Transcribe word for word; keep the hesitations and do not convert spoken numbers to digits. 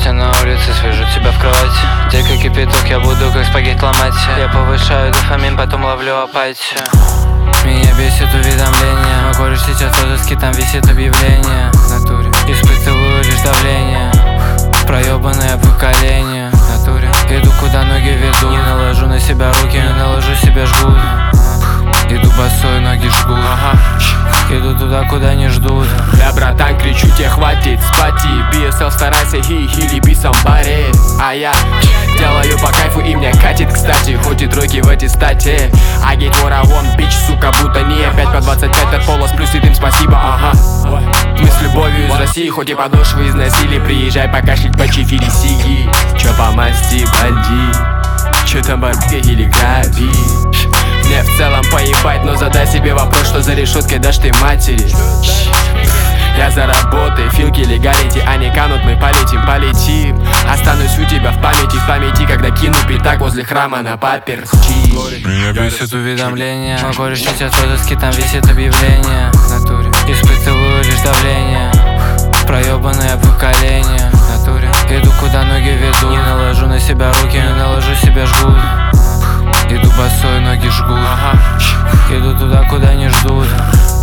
тебя на улице, свяжу тебя в кровать. Дека кипяток, я буду как спагетти ломать. Я повышаю дофамин, потом ловлю апатию. Меня бесит уведомления. Мой кореш сейчас в розыске, там висит объявление. В натуре испытываю лишь давление. Проебанное поколение. В натуре иду куда ноги ведут. Не наложу на себя руки, не наложу себе жгут. Иду босой, ноги жгут. Ага. Иду туда, куда не ждут. Да, братан, кричу тебе, хватит спать. Би эс эл, старайся, хи, хили, be somebody. А я делаю по кайфу и мне катит, кстати. Хоть и тройки в эти стати. I get what I want, bitch, сука, будто не пять по двадцать пять от полос, плюс и дым, спасибо, ага. Мы с любовью из России, хоть и подошвы износили. Приезжай покашлять по чефире сиги. Чё по масти, банди? Чё там барбе или граби? Мне в целом поебать, но задай себе вопрос, что за решеткой дашь ты матери. Я за работой, филки легалити, они канут, мы полетим, полетим. Останусь у тебя в памяти, в памяти, когда кину пятак возле храма на паперти. Меня бесит уведомления. Мой кореш сейчас в розыске, там висит объявление. В натуре испытываю лишь давление. Проебанное поколение. В натуре иду куда ноги ведут. Не наложу на себя руки, не наложу себе жгут. Иду босой, ноги жгут. Ага. Иду туда, куда не ждут.